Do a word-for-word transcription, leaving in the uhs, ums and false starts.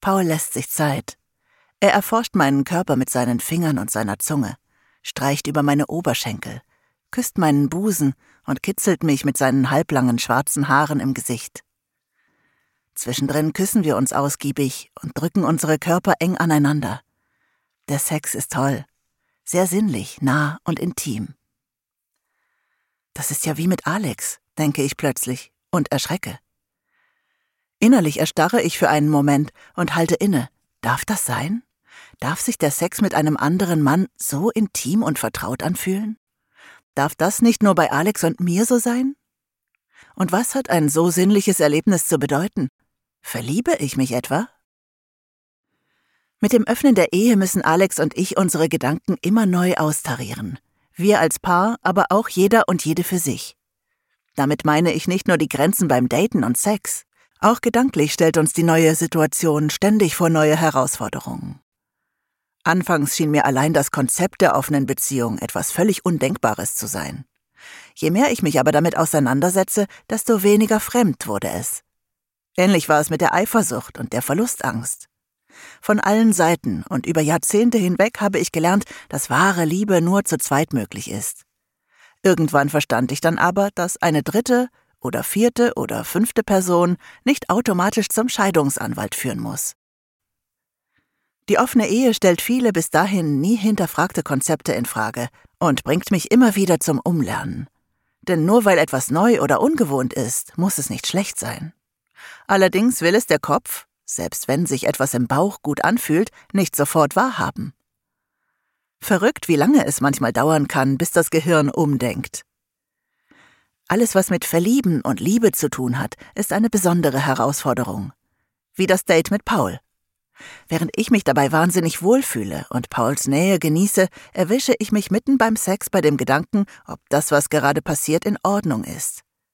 Paul lässt sich Zeit. Er erforscht meinen Körper mit seinen Fingern und seiner Zunge, streicht über meine Oberschenkel, küsst meinen Busen und kitzelt mich mit seinen halblangen schwarzen Haaren im Gesicht. Zwischendrin küssen wir uns ausgiebig und drücken unsere Körper eng aneinander. Der Sex ist toll, sehr sinnlich, nah und intim. Das ist ja wie mit Alex, denke ich plötzlich und erschrecke. Innerlich erstarre ich für einen Moment und halte inne. Darf das sein? Darf sich der Sex mit einem anderen Mann so intim und vertraut anfühlen? Darf das nicht nur bei Alex und mir so sein? Und was hat ein so sinnliches Erlebnis zu bedeuten? Verliebe ich mich etwa? Mit dem Öffnen der Ehe müssen Alex und ich unsere Gedanken immer neu austarieren. Wir als Paar, aber auch jeder und jede für sich. Damit meine ich nicht nur die Grenzen beim Daten und Sex. Auch gedanklich stellt uns die neue Situation ständig vor neue Herausforderungen. Anfangs schien mir allein das Konzept der offenen Beziehung etwas völlig Undenkbares zu sein. Je mehr ich mich aber damit auseinandersetze, desto weniger fremd wurde es. Ähnlich war es mit der Eifersucht und der Verlustangst. Von allen Seiten und über Jahrzehnte hinweg habe ich gelernt, dass wahre Liebe nur zu zweit möglich ist. Irgendwann verstand ich dann aber, dass eine dritte oder vierte oder fünfte Person nicht automatisch zum Scheidungsanwalt führen muss. Die offene Ehe stellt viele bis dahin nie hinterfragte Konzepte in Frage und bringt mich immer wieder zum Umlernen. Denn nur weil etwas neu oder ungewohnt ist, muss es nicht schlecht sein. Allerdings will es der Kopf, selbst wenn sich etwas im Bauch gut anfühlt, nicht sofort wahrhaben. Verrückt, wie lange es manchmal dauern kann, bis das Gehirn umdenkt. Alles, was mit Verlieben und Liebe zu tun hat, ist eine besondere Herausforderung. Wie das Date mit Paul. Während ich mich dabei wahnsinnig wohlfühle und Pauls Nähe genieße, erwische ich mich mitten beim Sex bei dem Gedanken, ob das, was gerade passiert, in Ordnung ist.